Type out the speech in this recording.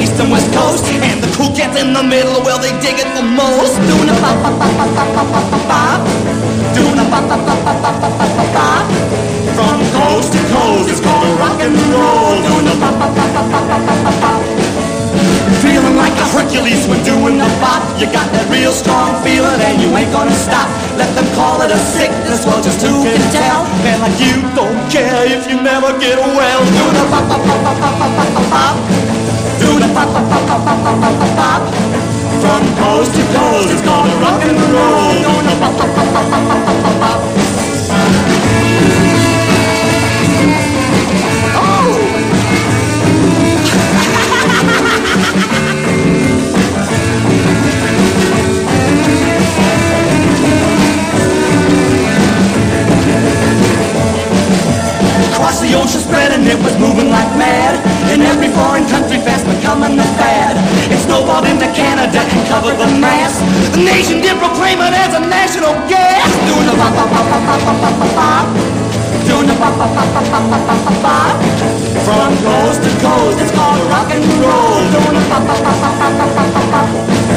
east and west coast, and the cool cats in the middle, well, they dig it the most. Doing a bop, bop, bop, bop, bop, bop, bop, bop. Doing a bop, bop, bop, bop, bop, bop, bop, bop, bop. From coast to coast, it's called a rock and roll. Doing a bop, bop, bop, bop, bop, bop, bop, bop, bop. Feeling like a Hercules when doing the bop. You got that real strong feeling and you ain't gonna stop. Let them call it a sickness, well, just who can tell? Man like you don't care if you never get well. Doing a bop, bop, bop, bop, bop, bop, bop, bop, bop. Doing a bop, bop, bop, bop, bop, bop, bop, bop, bop. From coast to coast, it's called a rock and roll. Doing a bop, bop, bop, bop, bop, bop, bop, bop, bop. Across the ocean spread and it was moving like mad. In every foreign country fast becoming a fad. It snowballed into Canada and covered the mass. The nation did proclaim it as a national gas. Doing the bop bop bop bop bop bop bop bop. Doing the bop bop bop bop bop bop bop bop bop. From coast to coast it's called rock and roll. Doing the bop bop bop bop bop bop.